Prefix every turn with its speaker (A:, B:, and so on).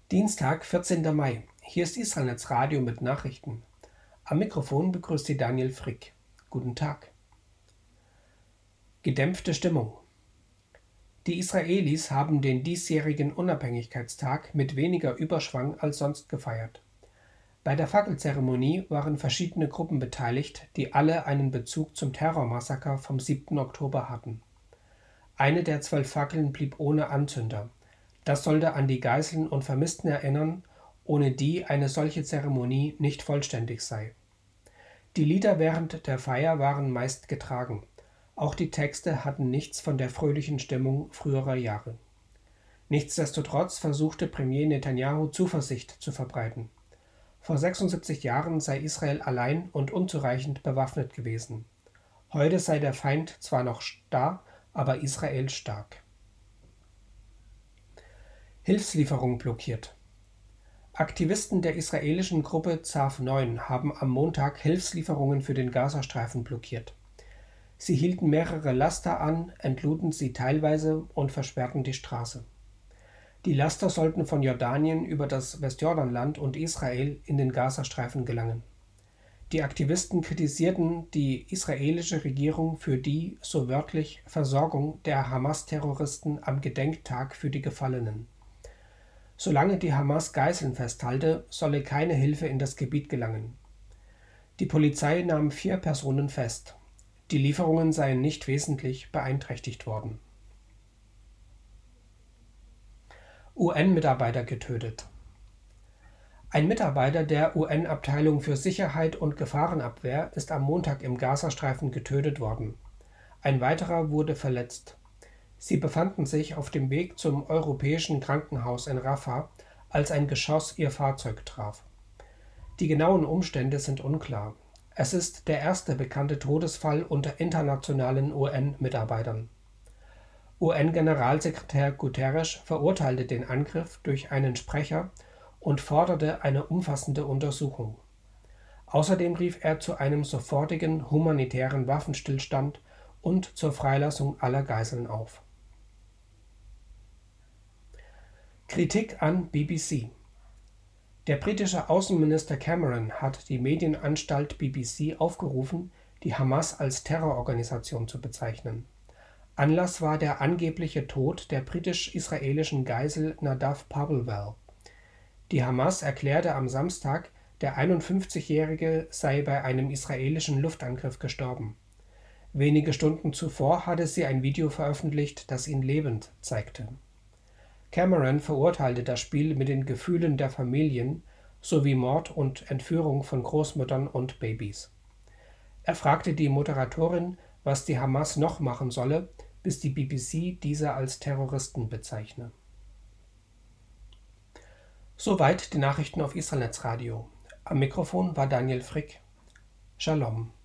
A: Dienstag, 14. Mai. Hier ist Israelnetz Radio mit Nachrichten. Am Mikrofon begrüßt Sie Daniel Frick. Guten Tag. Gedämpfte Stimmung. Die Israelis haben den diesjährigen Unabhängigkeitstag mit weniger Überschwang als sonst gefeiert. Bei der Fackelzeremonie waren verschiedene Gruppen beteiligt, die alle einen Bezug zum Terrormassaker vom 7. Oktober hatten. Eine der 12 Fackeln blieb ohne Anzünder. Das sollte an die Geiseln und Vermissten erinnern, ohne die eine solche Zeremonie nicht vollständig sei. Die Lieder während der Feier waren meist getragen. Auch die Texte hatten nichts von der fröhlichen Stimmung früherer Jahre. Nichtsdestotrotz versuchte Premier Netanyahu Zuversicht zu verbreiten. Vor 76 Jahren sei Israel allein und unzureichend bewaffnet gewesen. Heute sei der Feind zwar noch da, aber Israel stark. Hilfslieferung blockiert. Aktivisten der israelischen Gruppe Zav 9 haben am Montag Hilfslieferungen für den Gazastreifen blockiert. Sie hielten mehrere Laster an, entluden sie teilweise und versperrten die Straße. Die Laster sollten von Jordanien über das Westjordanland und Israel in den Gazastreifen gelangen. Die Aktivisten kritisierten die israelische Regierung für die, so wörtlich, Versorgung der Hamas-Terroristen am Gedenktag für die Gefallenen. Solange die Hamas Geiseln festhalte, solle keine Hilfe in das Gebiet gelangen. Die Polizei nahm 4 Personen fest. Die Lieferungen seien nicht wesentlich beeinträchtigt worden. UN-Mitarbeiter getötet. Ein Mitarbeiter der UN-Abteilung für Sicherheit und Gefahrenabwehr ist am Montag im Gazastreifen getötet worden. Ein weiterer wurde verletzt. Sie befanden sich auf dem Weg zum europäischen Krankenhaus in Rafah, als ein Geschoss ihr Fahrzeug traf. Die genauen Umstände sind unklar. Es ist der erste bekannte Todesfall unter internationalen UN-Mitarbeitern. UN-Generalsekretär Guterres verurteilte den Angriff durch einen Sprecher und forderte eine umfassende Untersuchung. Außerdem rief er zu einem sofortigen humanitären Waffenstillstand und zur Freilassung aller Geiseln auf. Kritik an BBC. Der britische Außenminister Cameron hat die Medienanstalt BBC aufgerufen, die Hamas als Terrororganisation zu bezeichnen. Anlass war der angebliche Tod der britisch-israelischen Geisel Nadav Pabelwal. Die Hamas erklärte am Samstag, der 51-Jährige sei bei einem israelischen Luftangriff gestorben. Wenige Stunden zuvor hatte sie ein Video veröffentlicht, das ihn lebend zeigte. Cameron verurteilte das Spiel mit den Gefühlen der Familien sowie Mord und Entführung von Großmüttern und Babys. Er fragte die Moderatorin, was die Hamas noch machen solle, bis die BBC diese als Terroristen bezeichne. Soweit die Nachrichten auf Israelnetz Radio. Am Mikrofon war Daniel Frick. Shalom.